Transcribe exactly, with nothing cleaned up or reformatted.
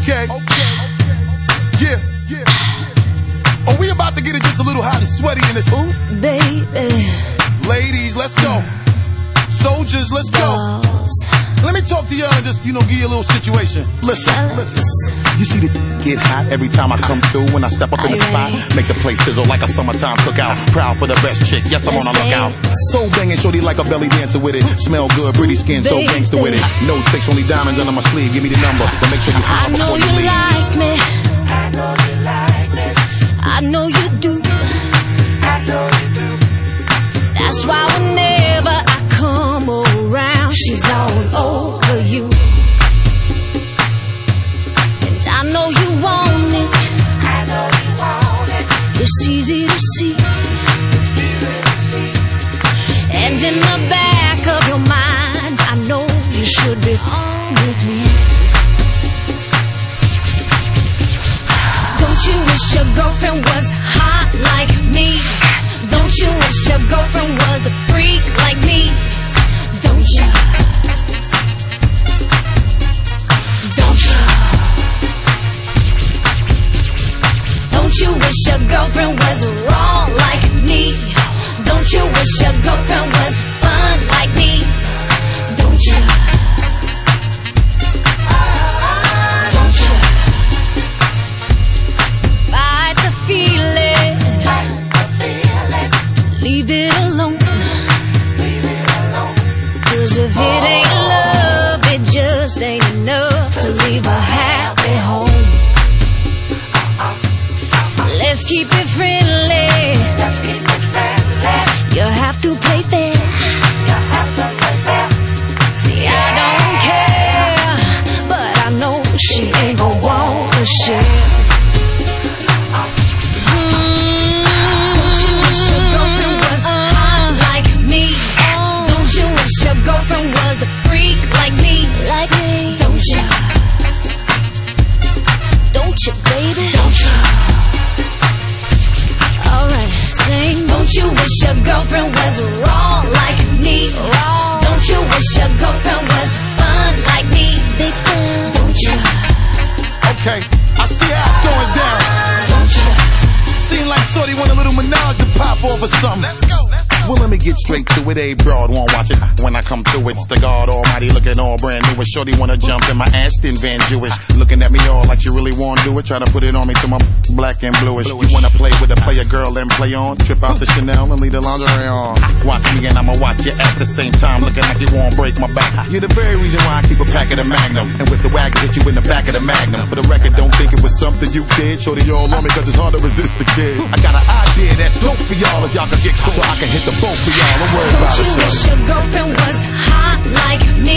Okay. Okay. Yeah. Yeah. Are we about to get it just a little hot and sweaty in this hoop? Baby. Ladies, let's go. Soldiers, let's go. Let me talk to y'all and just, you know, give you a little situation. Listen, listen. You see the get hot every time I come through when I step up in the spot. Make the place sizzle like a summertime cookout. Proud for the best chick, yes, I'm on a lookout. So banging, shorty like a belly dancer with it. Smell good, pretty skin, so gangster with it. No tricks, only diamonds under my sleeve. Give me the number, but make sure you holler before you leave. I know you like me. I know you like me. I know you do. I know you do. That's why whenever I come around, she's all over you. And I know you want it. I know you want it. It's easy to see. It's easy to see. And in the back of your mind, I know you should be home with me. Don't you wish your girlfriend was hot like me? Don't you wish your girlfriend was a freak like me? Don't you? Don't you? Don't you wish your girlfriend was raw like me? Don't you wish your girlfriend was fun like me? Don't you? Don't you? Fight the feeling. Leave it alone. Cause if it ain't love, it just ain't enough to leave a happy home. Let's keep it friendly. Let's keep it friendly. You have to play fair. You have to play fair. See, I don't care, but I know she ain't gon' want to share. Your girlfriend was a freak like me, like me. Don't you? Don't you, baby? Don't you? Alright, sing. Don't you wish your girlfriend was raw like me? Raw. Don't you wish your girlfriend was fun like me? Big fun. Don't you? Okay, I see how it's going down. Don't you? Seem like Shorty want a little menage to pop off or something. Let's go. Well, let me get straight to it. A broad won't watch it when I come through. It's the God Almighty looking all brand new. Shorty wanna jump in my Aston Van Jewish, looking at me all like she really wanna do it. Try to put it on me till my black and bluish. You wanna play with a player girl and play on? Trip out the Chanel and leave the lingerie on. Watch me and I'ma watch you at the same time, looking like you won't break my back. You're the very reason why I keep a pack of the Magnum, and with the wagon hit you in the back of the Magnum. For the record, don't think it was something you did. Shorty all on me cause it's hard to resist the kid. I got an idea that's dope for y'all if y'all can get cool, so I can hit the boat for y'all. Don't worry about it. Don't you wish your girlfriend was hot like me?